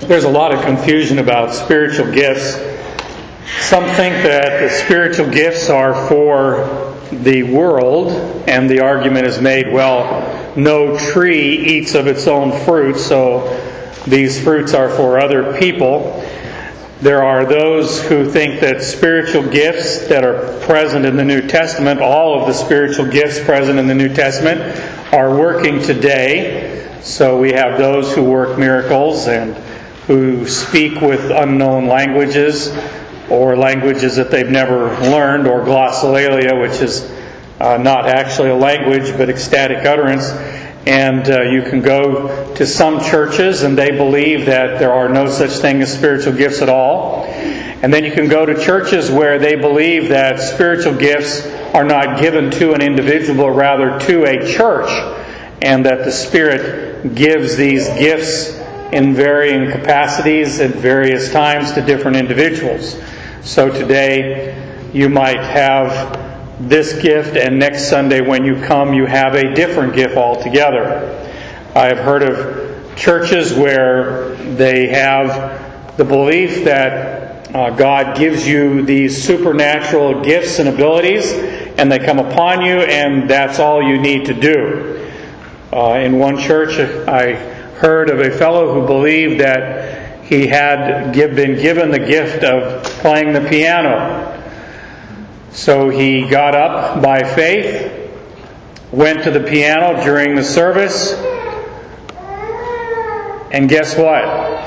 There's a lot of confusion about spiritual gifts. Some think that the spiritual gifts are for the world, and the argument is made, well, no tree eats of its own fruit, so these fruits are for other people. There are those who think that spiritual gifts that are present in the New Testament, all of the spiritual gifts present in the New Testament, are working today. So we have those who work miracles and who speak with unknown languages or languages that they've never learned, or glossolalia, which is not actually a language but ecstatic utterance. And you can go to some churches and they believe that there are no such thing as spiritual gifts at all. And then you can go to churches where they believe that spiritual gifts are not given to an individual, but rather to a church, and that the Spirit gives these gifts in varying capacities at various times to different individuals. So today you might have this gift, and next Sunday when you come you have a different gift altogether. I have heard of churches where they have the belief that God gives you these supernatural gifts and abilities, and they come upon you, and that's all you need to do. In one church I heard of a fellow who believed that he had been given the gift of playing the piano. So he got up by faith, went to the piano during the service, and guess what?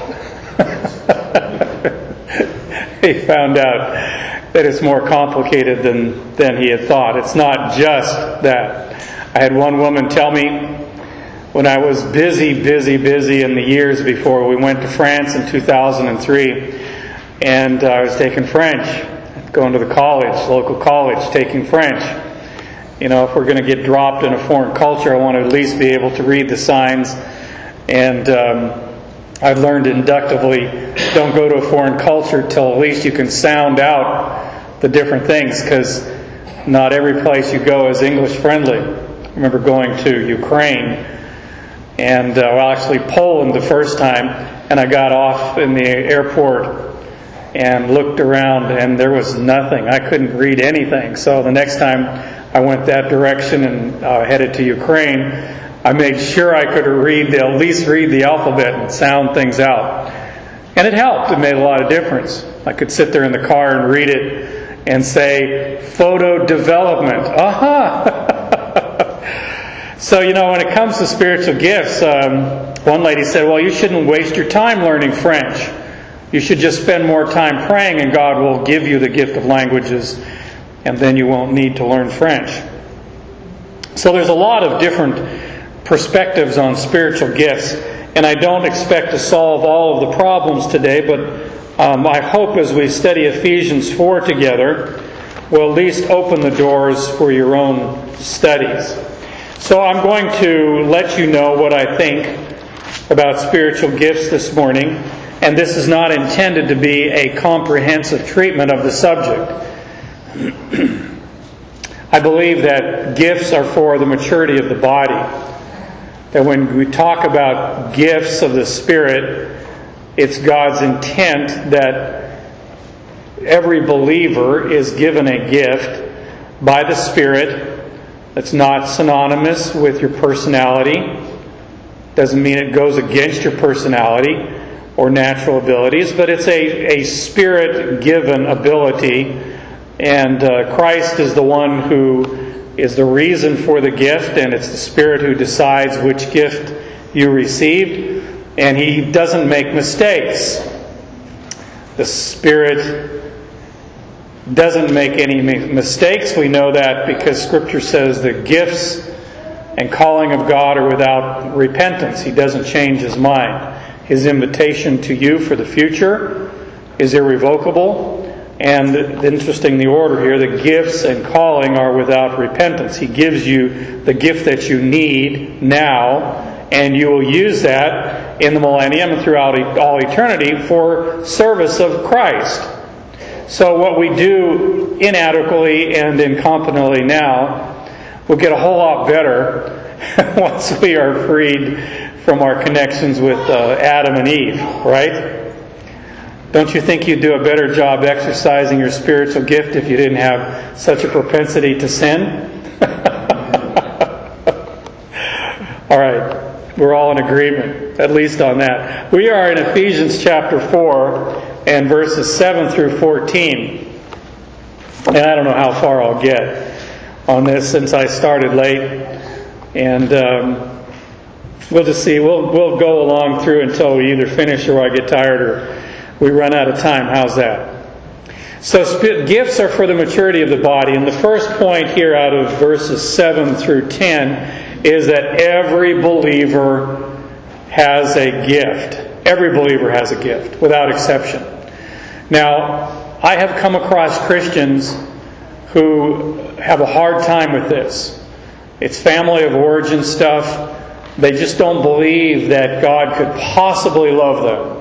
He found out that it's more complicated than he had thought. It's not just that. I had one woman tell me, when I was busy in the years before, we went to France in 2003, and I was taking French, going to the local college, taking French. You know, if we're going to get dropped in a foreign culture, I want to at least be able to read the signs. And I've learned inductively, don't go to a foreign culture till at least you can sound out the different things, because not every place you go is English friendly. I remember going to Ukraine, and actually Poland the first time, and I got off in the airport and looked around, and there was nothing. I couldn't read anything. So the next time I went that direction and headed to Ukraine, I made sure I could at least read the alphabet and sound things out. And it helped. It made a lot of difference. I could sit there in the car and read it and say, photo development. Aha! So, when it comes to spiritual gifts, one lady said, well, you shouldn't waste your time learning French. You should just spend more time praying, and God will give you the gift of languages, and then you won't need to learn French. So there's a lot of different perspectives on spiritual gifts, and I don't expect to solve all of the problems today, but I hope as we study Ephesians 4 together, we'll at least open the doors for your own studies. So I'm going to let you know what I think about spiritual gifts this morning, and this is not intended to be a comprehensive treatment of the subject. I believe that gifts are for the maturity of the body. That when we talk about gifts of the Spirit, it's God's intent that every believer is given a gift by the Spirit that's not synonymous with your personality. Doesn't mean it goes against your personality or natural abilities, but it's a Spirit-given ability, and Christ is the one who is the reason for the gift, and it's the Spirit who decides which gift you received, and He doesn't make mistakes. The Spirit doesn't make any mistakes. We know that because Scripture says the gifts and calling of God are without repentance. He doesn't change His mind. His invitation to you for the future is irrevocable. And interesting, the order here, the gifts and calling are without repentance. He gives you the gift that you need now, and you will use that in the millennium and throughout all eternity for service of Christ. So what we do inadequately and incompetently now will get a whole lot better once we are freed from our connections with Adam and Eve, right? Don't you think you'd do a better job exercising your spiritual gift if you didn't have such a propensity to sin? All right. We're all in agreement, at least on that. We are in Ephesians chapter 4 and verses 7 through 14. And I don't know how far I'll get on this since I started late. And we'll just see. We'll go along through until we either finish or I get tired or we run out of time. How's that? So gifts are for the maturity of the body. And the first point here out of verses 7 through 10 is that every believer has a gift. Every believer has a gift, without exception. Now, I have come across Christians who have a hard time with this. It's family of origin stuff. They just don't believe that God could possibly love them.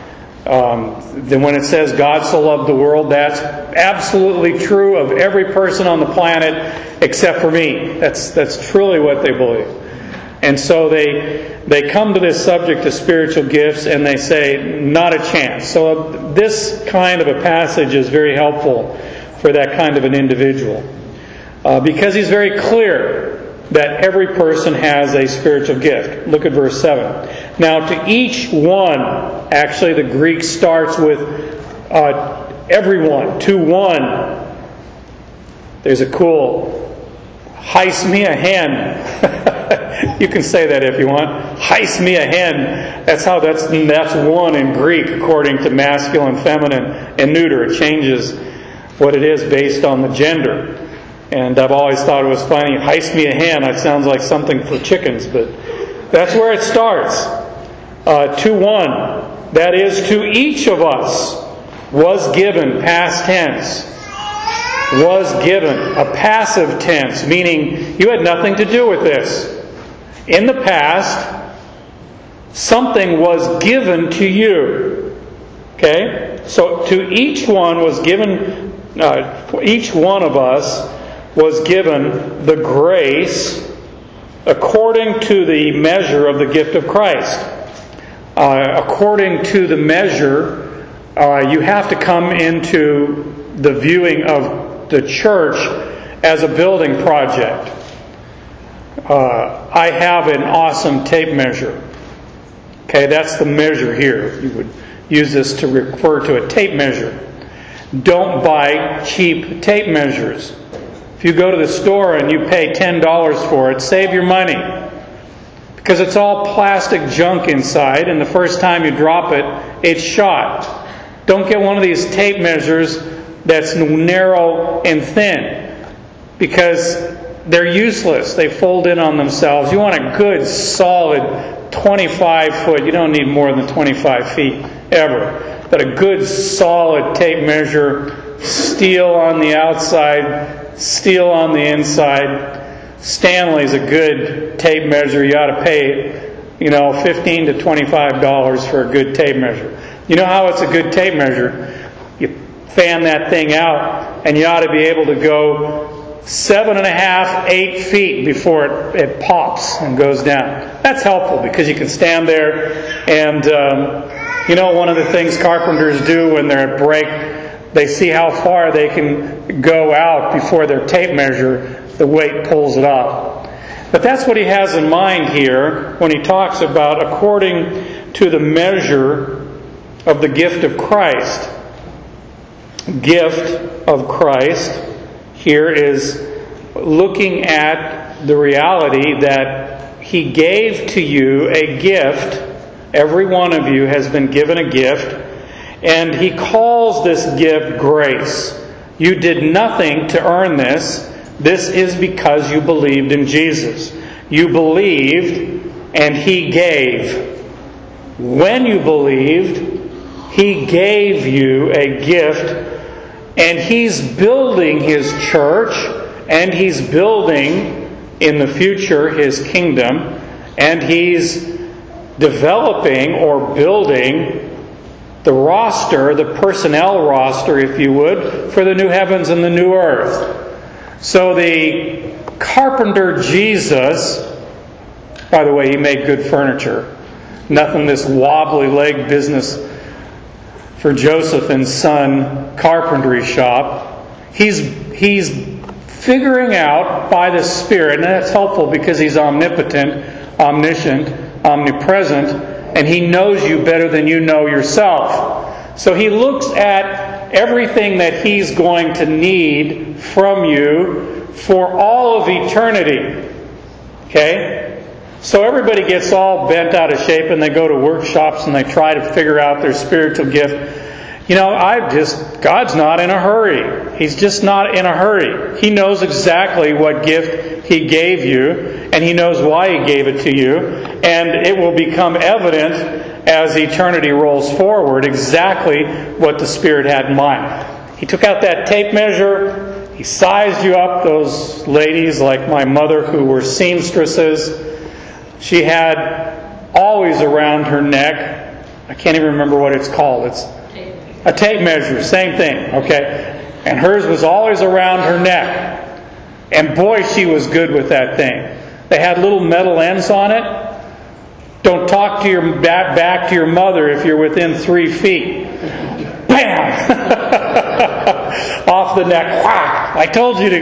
Then when it says God so loved the world, that's absolutely true of every person on the planet except for me. That's truly what they believe. And so they come to this subject of spiritual gifts and they say, not a chance. So this kind of a passage is very helpful for that kind of an individual. Because he's very clear that every person has a spiritual gift. Look at verse 7. Now to each one, actually the Greek starts with everyone, to one. There's a cool, heis me a hen. You can say that if you want. Heis me a hen. That's one in Greek according to masculine, feminine, and neuter. It changes what it is based on the gender. And I've always thought it was funny. Heis me a hen. That sounds like something for chickens, but that's where it starts. To one. That is, to each of us was given, past tense. Was given, a passive tense, meaning you had nothing to do with this. In the past, something was given to you. Okay? So to each one was given, each one of us was given the grace according to the measure of the gift of Christ. According to the measure, you have to come into the viewing of the church as a building project. I have an awesome tape measure. Okay, that's the measure here. You would use this to refer to a tape measure. Don't buy cheap tape measures. If you go to the store and you pay $10 for it, save your money. Because it's all plastic junk inside, and the first time you drop it, it's shot. Don't get one of these tape measures that's narrow and thin, because they're useless. They fold in on themselves. You want a good, solid 25 foot. You don't need more than 25 feet ever. But a good, solid tape measure, steel on the outside, steel on the inside. Stanley's a good tape measure. You ought to pay, $15 to $25 for a good tape measure. You know how it's a good tape measure? You fan that thing out, and you ought to be able to go 7.5, 8 feet before it pops and goes down. That's helpful because you can stand there and, one of the things carpenters do when they're at break, they see how far they can go out before their tape measure, the weight pulls it up. But that's what he has in mind here when he talks about according to the measure of the gift of Christ. Gift of Christ here is looking at the reality that He gave to you a gift. Every one of you has been given a gift, and He calls this gift grace. You did nothing to earn this. This is because you believed in Jesus. You believed, and He gave. When you believed, He gave you a gift, and He's building His church, and He's building in the future His kingdom, and He's developing or building the roster, the personnel roster, if you would, for the new heavens and the new earth. So the carpenter Jesus, by the way, He made good furniture. Nothing this wobbly leg business for Joseph and Son carpentry shop. He's figuring out by the Spirit, and that's helpful because He's omnipotent, omniscient, omnipresent, and He knows you better than you know yourself. So He looks at everything that He's going to need from you for all of eternity. Okay? So everybody gets all bent out of shape and they go to workshops and they try to figure out their spiritual gift. God's not in a hurry. He's just not in a hurry. He knows exactly what gift He gave you, and He knows why He gave it to you, and it will become evident as eternity rolls forward exactly what the Spirit had in mind. He took out that tape measure. He sized you up. Those ladies like my mother who were seamstresses, she had always around her neck, I can't even remember what it's called. It's a tape measure, same thing, okay? And hers was always around her neck. And boy, she was good with that thing. They had little metal ends on it. Don't talk to your back to your mother if you're within 3 feet. Bam! Off the neck. Whack! I told you to...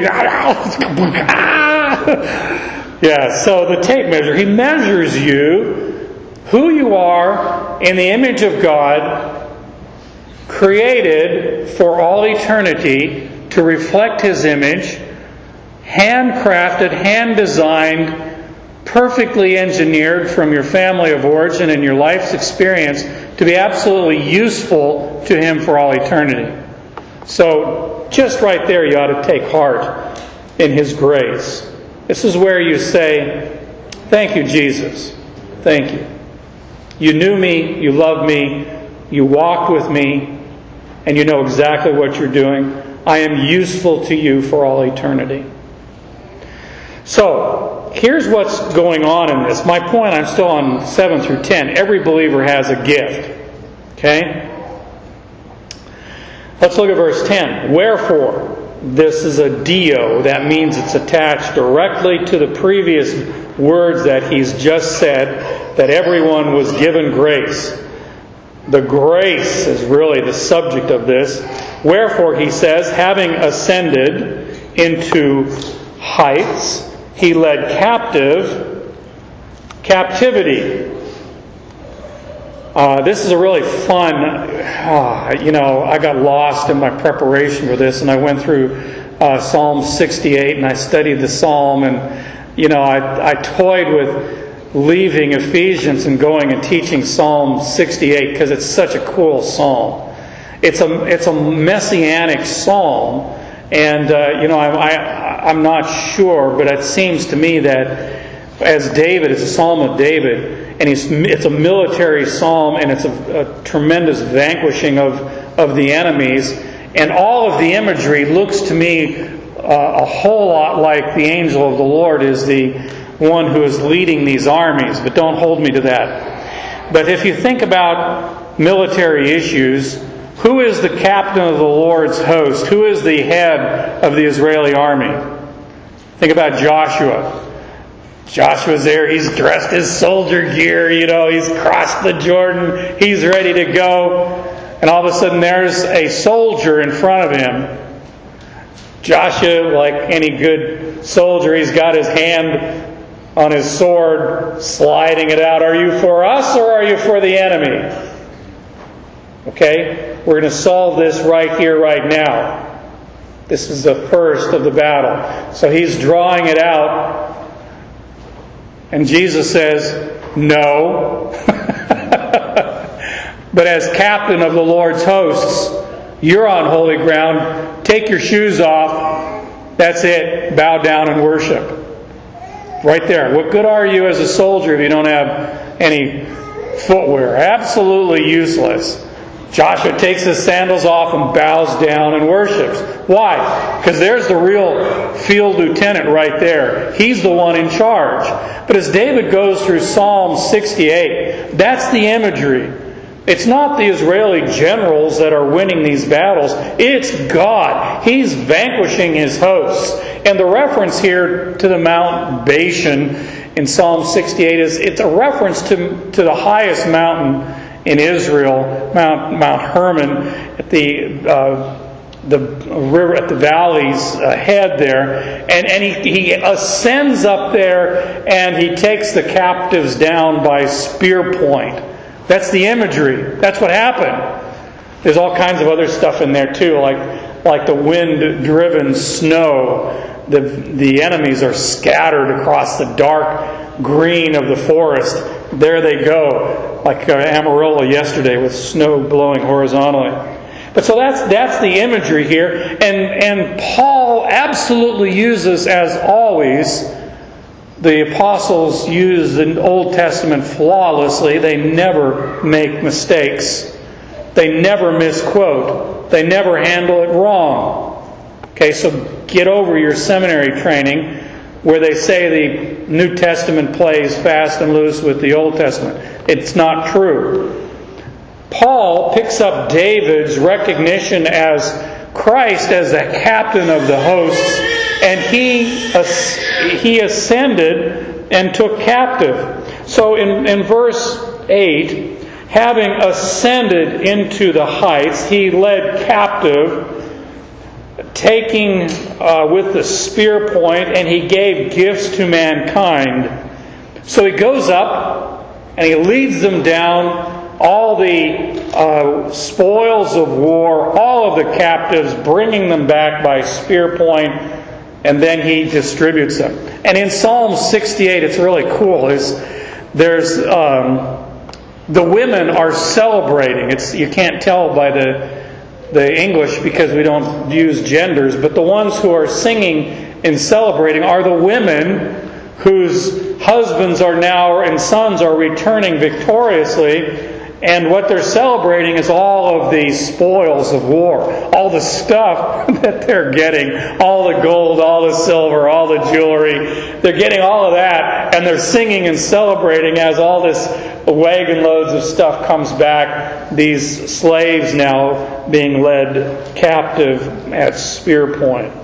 Yeah, so the tape measure, He measures you, who you are in the image of God, created for all eternity to reflect His image, handcrafted, hand-designed, perfectly engineered from your family of origin and your life's experience to be absolutely useful to Him for all eternity. So, just right there you ought to take heart in His grace. This is where you say, thank you, Jesus. Thank you. You knew me, you loved me, you walked with me, and you know exactly what you're doing. I am useful to you for all eternity. So, here's what's going on in this. My point, I'm still on 7 through 10. Every believer has a gift. Okay? Let's look at verse 10. Wherefore, this is a dio. That means it's attached directly to the previous words that he's just said, that everyone was given grace. The grace is really the subject of this. Wherefore, he says, having ascended into heights, He led captivity. This is a really fun, I got lost in my preparation for this, and I went through Psalm 68, and I studied the Psalm, and, I toyed with leaving Ephesians and going and teaching Psalm 68 because it's such a cool psalm. It's a messianic psalm, and I'm not sure, but it seems to me that as David, it's a psalm of David, and it's a military psalm, and it's a tremendous vanquishing of the enemies, and all of the imagery looks to me a whole lot like the angel of the Lord is the one who is leading these armies, but don't hold me to that. But if you think about military issues, who is the captain of the Lord's host? Who is the head of the Israeli army? Think about Joshua. Joshua's there, he's dressed his soldier gear, he's crossed the Jordan, he's ready to go, and all of a sudden there's a soldier in front of him. Joshua, like any good soldier, he's got his hand on his sword, sliding it out. Are you for us or are you for the enemy? Okay? We're going to solve this right here, right now. This is the first of the battle. So he's drawing it out. And Jesus says, no. But as captain of the Lord's hosts, you're on holy ground. Take your shoes off. That's it. Bow down and worship. Right there. What good are you as a soldier if you don't have any footwear? Absolutely useless. Joshua takes his sandals off and bows down and worships. Why? Because there's the real field lieutenant right there. He's the one in charge. But as David goes through Psalm 68, that's the imagery. It's not the Israeli generals that are winning these battles. It's God. He's vanquishing His hosts. And the reference here to the Mount Bashan in Psalm 68 it's a reference to the highest mountain in Israel, Mount Hermon, at the river, at the valley's head there, and he ascends up there and he takes the captives down by spear point. That's the imagery. That's what happened. There's all kinds of other stuff in there too, like the wind-driven snow. The enemies are scattered across the dark green of the forest. There they go, like Amarillo yesterday with snow blowing horizontally. But so that's the imagery here, and Paul absolutely uses, as always, the apostles use the Old Testament flawlessly. They never make mistakes. They never misquote. They never handle it wrong. Okay, so get over your seminary training where they say the New Testament plays fast and loose with the Old Testament. It's not true. Paul picks up David's recognition as Christ as the captain of the hosts, and he ascended and took captive. So in verse 8, having ascended into the heights, he led captive, taking with the spear point, and he gave gifts to mankind. So he goes up and he leads them down, all the spoils of war, all of the captives, bringing them back by spear point, and then he distributes them. And in Psalm 68, it's really cool. There's the women are celebrating. You can't tell by the English because we don't use genders, but the ones who are singing and celebrating are the women whose husbands are now and sons are returning victoriously. And what they're celebrating is all of the spoils of war, all the stuff that they're getting, all the gold, all the silver, all the jewelry. They're getting all of that, and they're singing and celebrating as all this wagon loads of stuff comes back. These slaves now being led captive at spear point.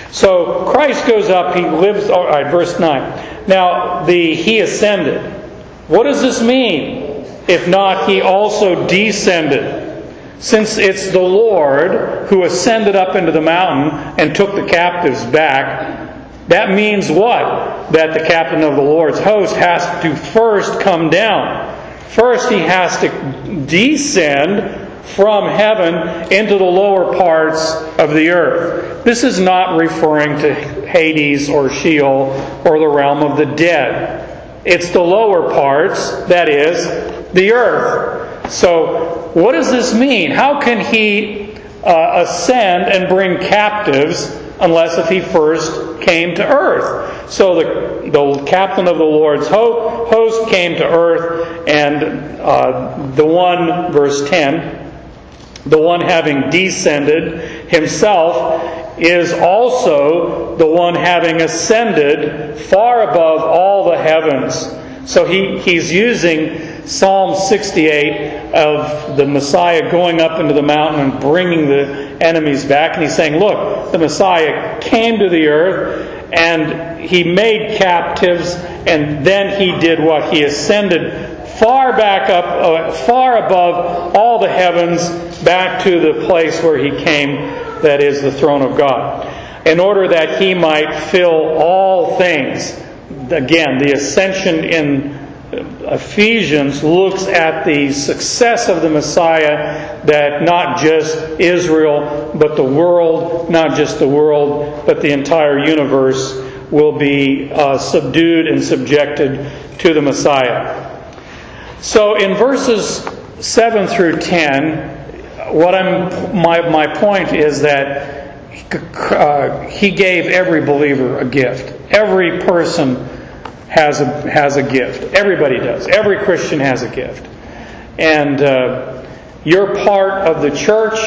So Christ goes up, he lives, all right, verse 9. Now, he ascended. What does this mean? If not, he also descended. Since it's the Lord who ascended up into the mountain and took the captives back, that means what? That the captain of the Lord's host has to first come down. First, he has to descend from heaven into the lower parts of the earth. This is not referring to Hades or Sheol or the realm of the dead. It's the lower parts, that is, the earth. So, what does this mean? How can he ascend and bring captives unless if he first came to earth? So the captain of the Lord's host came to earth, and the one, verse 10, the one having descended himself is also the one having ascended far above all the heavens. So he's using Psalm 68 of the Messiah going up into the mountain and bringing the enemies back. And he's saying, look, the Messiah came to the earth and he made captives, and then he did what? He ascended far back up, far above all the heavens, back to the place where he came, that is the throne of God, in order that he might fill all things. Again, the ascension in Ephesians looks at the success of the Messiah, that not just Israel, but the world, not just the world, but the entire universe will be subdued and subjected to the Messiah. So in verses 7 through 10, my point is that he gave every believer a gift. Every person has a gift. Everybody does. Every Christian has a gift. And you're part of the church.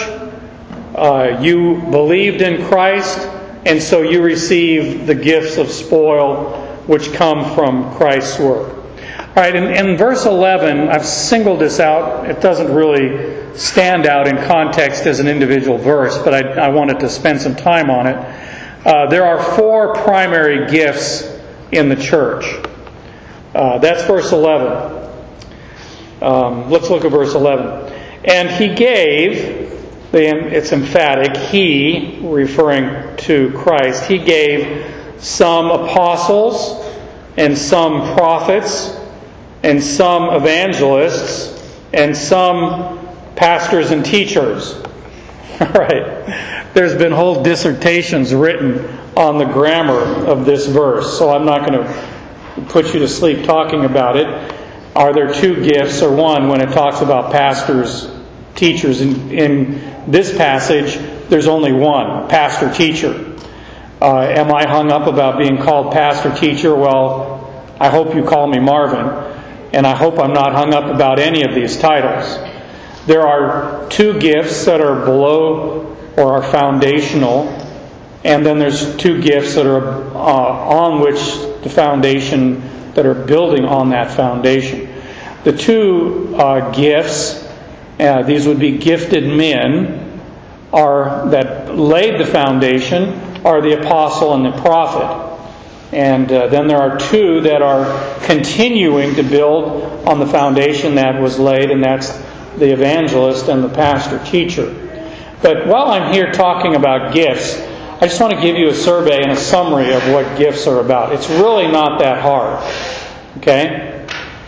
You believed in Christ, and so you receive the gifts of spoil which come from Christ's work. All right, in verse 11, I've singled this out. It doesn't really stand out in context as an individual verse, but I wanted to spend some time on it. There are 4 primary gifts in the church. That's verse 11. Let's look at verse 11. And he gave, it's emphatic, he, referring to Christ, he gave some apostles and some prophets and some evangelists and some pastors and teachers. All right. There's been whole dissertations written on the grammar of this verse, so I'm not going to put you to sleep talking about it. Are there 2 gifts or 1 when it talks about pastors, teachers? In this passage, there's only 1, pastor-teacher. Am I hung up about being called pastor-teacher? Well, I hope you call me Marvin, and I hope I'm not hung up about any of these titles. There are 2 gifts that are below or are foundational, and then there's 2 gifts that are on which the foundation, that are building on that foundation. The 2 gifts, these would be gifted men, that laid the foundation, are the apostle and the prophet. And then there are 2 that are continuing to build on the foundation that was laid, and that's the evangelist and the pastor-teacher. But while I'm here talking about gifts, I just want to give you a survey and a summary of what gifts are about. It's really not that hard. Okay?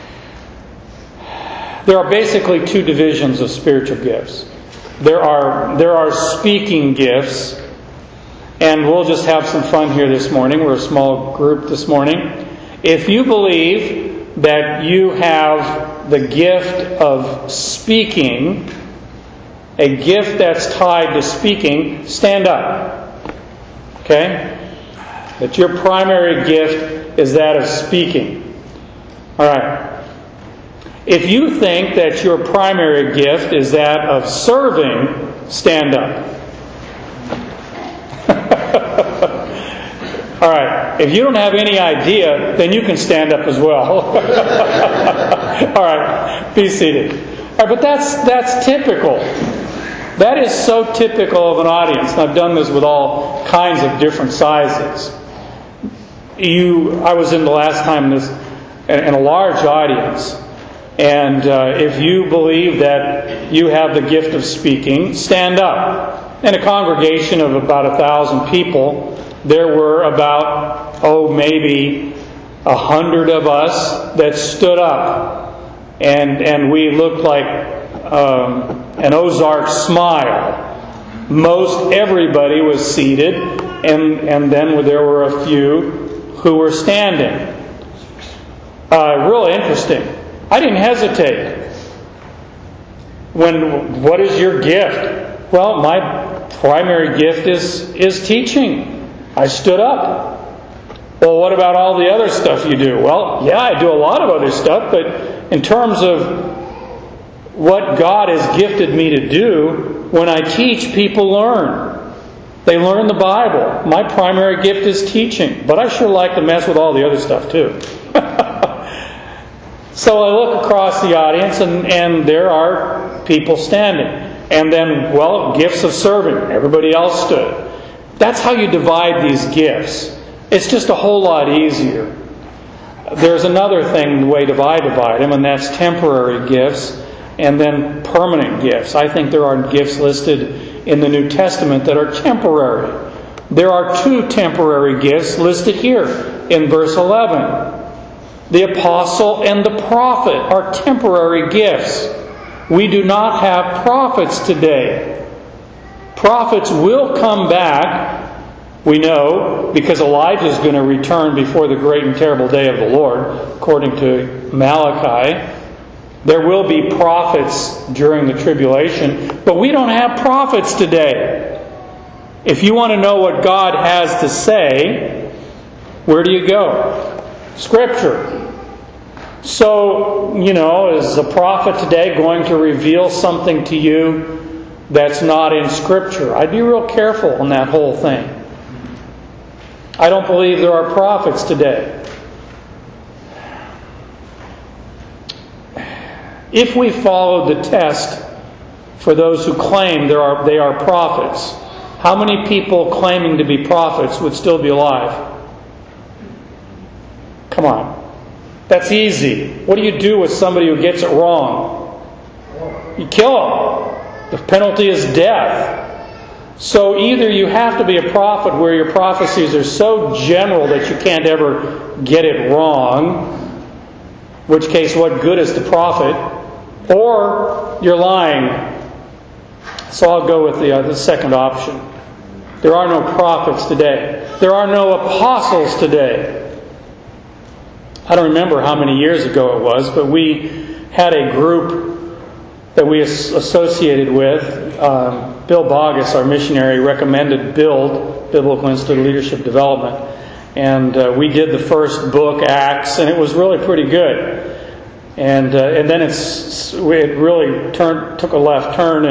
There are basically 2 divisions of spiritual gifts. There are speaking gifts, and we'll just have some fun here this morning. We're a small group this morning. If you believe that you have the gift of speaking, a gift that's tied to speaking, stand up. Okay? That your primary gift is that of speaking. All right. If you think that your primary gift is that of serving, stand up. All right. If you don't have any idea, then you can stand up as well. All right. Be seated. All right, but that's typical. That is so typical of an audience. And I've done this with all kinds of different sizes. I was in the last time in a large audience. And if you believe that you have the gift of speaking, stand up. In a congregation of about 1,000 people, there were about, maybe 100 of us that stood up. And we looked like an Ozark smile. Most everybody was seated, and then there were a few who were standing. Really interesting. I didn't hesitate. What is your gift? Well, my primary gift is teaching. I stood up. Well, what about all the other stuff you do? Well, yeah, I do a lot of other stuff, but in terms of what God has gifted me to do, when I teach, people learn. They learn the Bible. My primary gift is teaching, but I sure like to mess with all the other stuff too. So I look across the audience, and there are people standing. And then, gifts of serving. Everybody else stood. That's how you divide these gifts. It's just a whole lot easier. There's another thing, the way I divide them, and that's temporary gifts and then permanent gifts. I think there are gifts listed in the New Testament that are temporary. There are 2 temporary gifts listed here in verse 11. The apostle and the prophet are temporary gifts. We do not have prophets today. Prophets will come back, we know, because Elijah is going to return before the great and terrible day of the Lord, according to Malachi. There will be prophets during the tribulation, but we don't have prophets today. If you want to know what God has to say, where do you go? Scripture. So, is a prophet today going to reveal something to you that's not in Scripture? I'd be real careful on that whole thing. I don't believe there are prophets today. If we followed the test for those who claim they are prophets, how many people claiming to be prophets would still be alive? Come on. That's easy. What do you do with somebody who gets it wrong? You kill them. The penalty is death. So either you have to be a prophet where your prophecies are so general that you can't ever get it wrong, in which case what good is the prophet, or you're lying. So I'll go with the second option. There are no prophets today. There are no apostles today. I don't remember how many years ago it was, but we had a group that we associated with. Bill Bogus, our missionary, recommended BUILD, Biblical Institute of Leadership Development. And we did the first book, Acts, and it was really pretty good. And then it really took a left turn,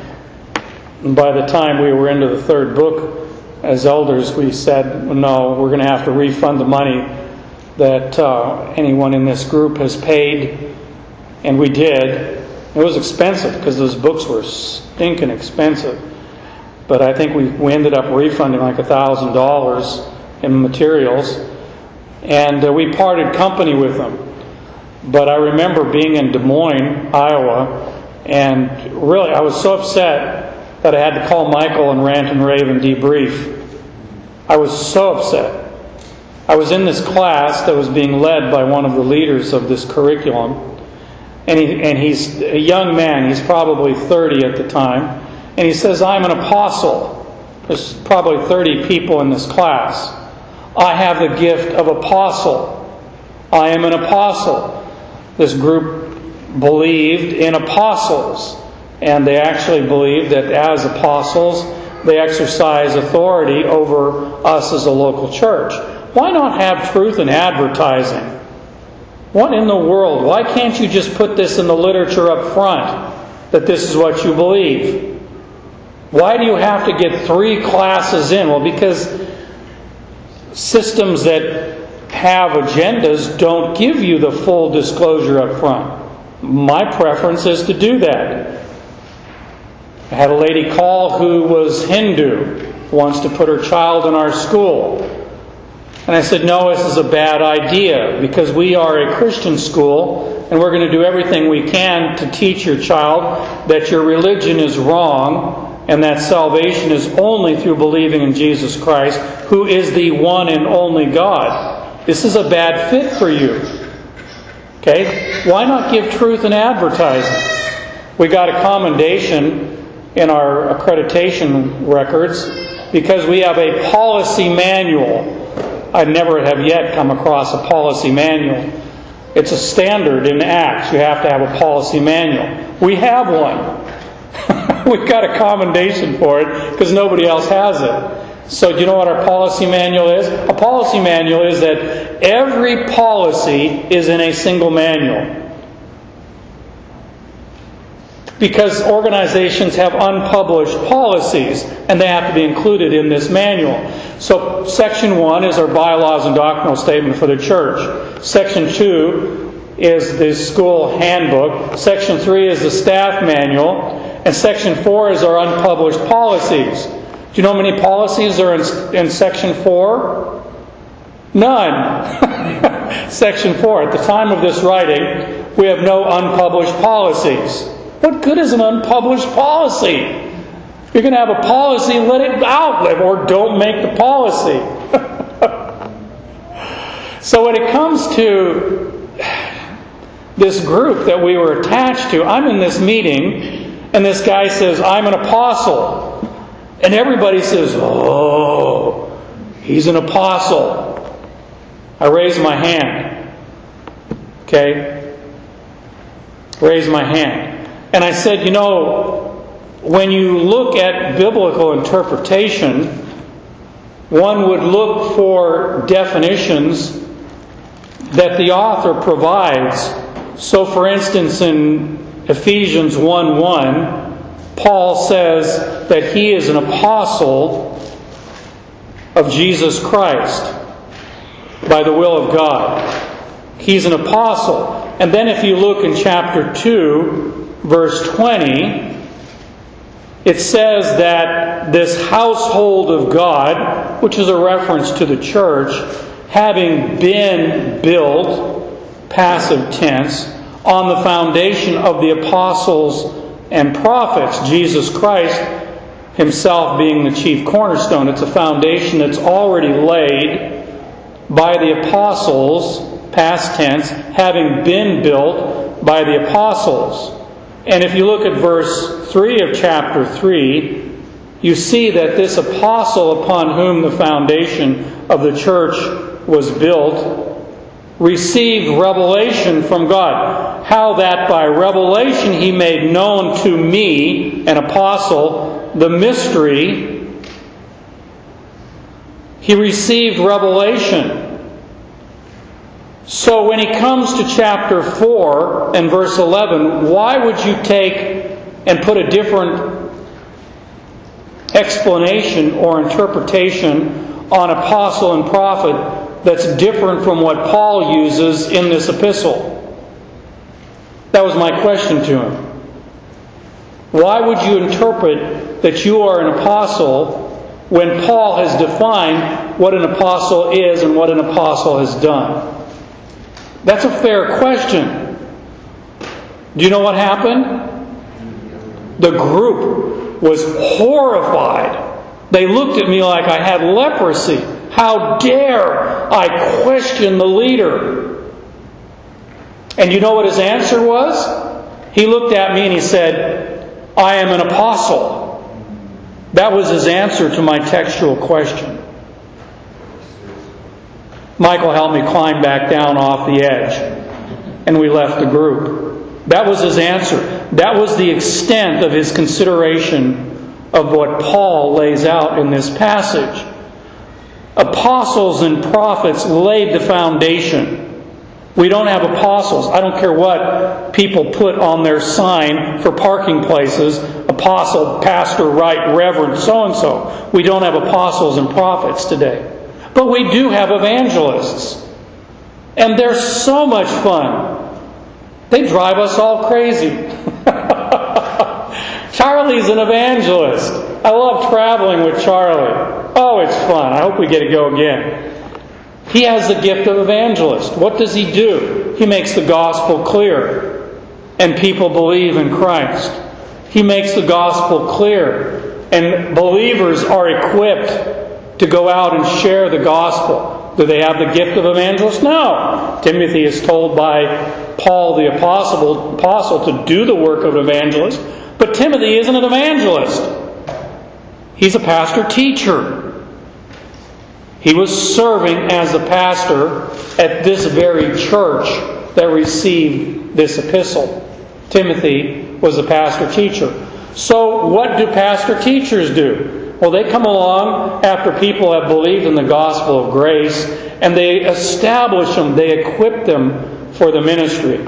and by the time we were into the third book, as elders, we said, no, we're going to have to refund the money that anyone in this group has paid. And we did. It was expensive because those books were stinking expensive. But I think we ended up refunding like $1,000 in materials. And we parted company with them. But I remember being in Des Moines, Iowa, and really I was so upset that I had to call Michael and rant and rave and debrief. I was so upset. I was in this class that was being led by one of the leaders of this curriculum. And he's a young man. He's probably 30 at the time. And he says, I'm an apostle. There's probably 30 people in this class. I have the gift of apostle. I am an apostle. This group believed in apostles. And they actually believed that as apostles, they exercise authority over us as a local church. Why not have truth in advertising? What in the world? Why can't you just put this in the literature up front, that this is what you believe? Why do you have to get 3 classes in? Well, because systems that have agendas don't give you the full disclosure up front. My preference is to do that. I had a lady call who was Hindu, wants to put her child in our school. And I said, no, this is a bad idea because we are a Christian school and we're going to do everything we can to teach your child that your religion is wrong and that salvation is only through believing in Jesus Christ, who is the one and only God. This is a bad fit for you. Okay? Why not give truth in advertising? We got a commendation in our accreditation records because we have a policy manual. I never have yet come across a policy manual. It's a standard in Acts. You have to have a policy manual. We have one. We've got a commendation for it because nobody else has it. So do you know what our policy manual is? A policy manual is that every policy is in a single manual. Because organizations have unpublished policies and they have to be included in this manual. So Section 1 is our bylaws and doctrinal statement for the church. Section 2 is the school handbook. Section 3 is the staff manual. And Section 4 is our unpublished policies. Do you know how many policies are in Section 4? None. Section 4. At the time of this writing, we have no unpublished policies. What good is an unpublished policy? If you're going to have a policy, let it out, or don't make the policy. So when it comes to this group that we were attached to, I'm in this meeting, and this guy says, I'm an apostle. And everybody says, oh, he's an apostle. I raise my hand. Okay? Raise my hand. And I said, you know, when you look at biblical interpretation, one would look for definitions that the author provides. So, for instance, in Ephesians 1:1, Paul says that he is an apostle of Jesus Christ by the will of God. He's an apostle. And then if you look in chapter 2, verse 20, it says that this household of God, which is a reference to the church, having been built, passive tense, on the foundation of the apostles and prophets, Jesus Christ Himself being the chief cornerstone. It's a foundation that's already laid by the apostles, past tense, having been built by the apostles. And if you look at verse 3 of chapter 3, you see that this apostle upon whom the foundation of the church was built received revelation from God. How that by revelation He made known to me, an apostle, the mystery. He received revelation. So when he comes to chapter 4 and verse 11, why would you take and put a different explanation or interpretation on apostle and prophet that's different from what Paul uses in this epistle? That was my question to him. Why would you interpret that you are an apostle when Paul has defined what an apostle is and what an apostle has done? That's a fair question. Do you know what happened? The group was horrified. They looked at me like I had leprosy. How dare I question the leader? And you know what his answer was? He looked at me and he said, I am an apostle. That was his answer to my textual question. Michael helped me climb back down off the edge, and we left the group. That was his answer. That was the extent of his consideration of what Paul lays out in this passage. Apostles and prophets laid the foundation. We don't have apostles. I don't care what people put on their sign for parking places. Apostle, pastor, right, reverend, so-and-so. We don't have apostles and prophets today. But we do have evangelists. And they're so much fun. They drive us all crazy. Charlie's an evangelist. I love traveling with Charlie. Oh, it's fun. I hope we get to go again. He has the gift of evangelist. What does he do? He makes the gospel clear, and people believe in Christ. He makes the gospel clear, and believers are equipped to go out and share the gospel. Do they have the gift of evangelist? No. Timothy is told by Paul the apostle to do the work of an evangelist, but Timothy isn't an evangelist. He's a pastor-teacher. He was serving as a pastor at this very church that received this epistle. Timothy was a pastor-teacher. So what do pastor-teachers do? Well, they come along after people have believed in the gospel of grace, and they establish them, they equip them for the ministry.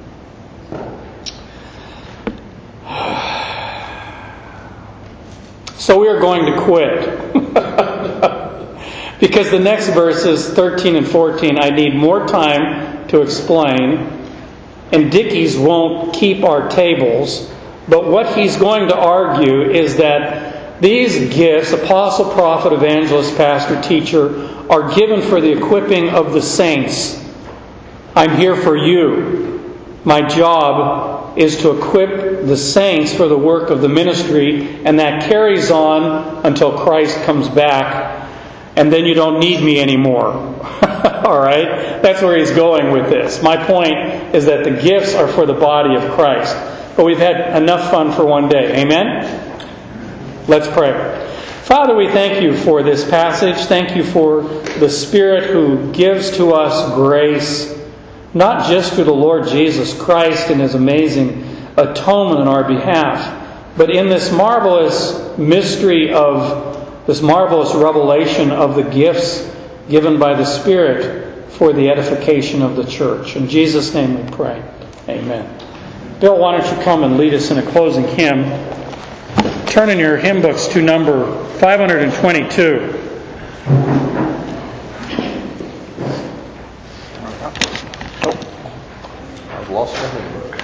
So we are going to quit. Because the next verses, 13 and 14, I need more time to explain. And Dickies won't keep our tables. But what he's going to argue is that these gifts, apostle, prophet, evangelist, pastor, teacher, are given for the equipping of the saints. I'm here for you. My job is to equip the saints for the work of the ministry, and that carries on until Christ comes back. And then you don't need me anymore. All right? That's where he's going with this. My point is that the gifts are for the body of Christ. But we've had enough fun for one day. Amen? Let's pray. Father, we thank you for this passage. Thank you for the Spirit who gives to us grace, not just through the Lord Jesus Christ and His amazing atonement on our behalf, but in this marvelous mystery of this marvelous revelation of the gifts given by the Spirit for the edification of the church. In Jesus' name we pray. Amen. Bill, why don't you come and lead us in a closing hymn? Turn in your hymn books to number 522. lost my hand.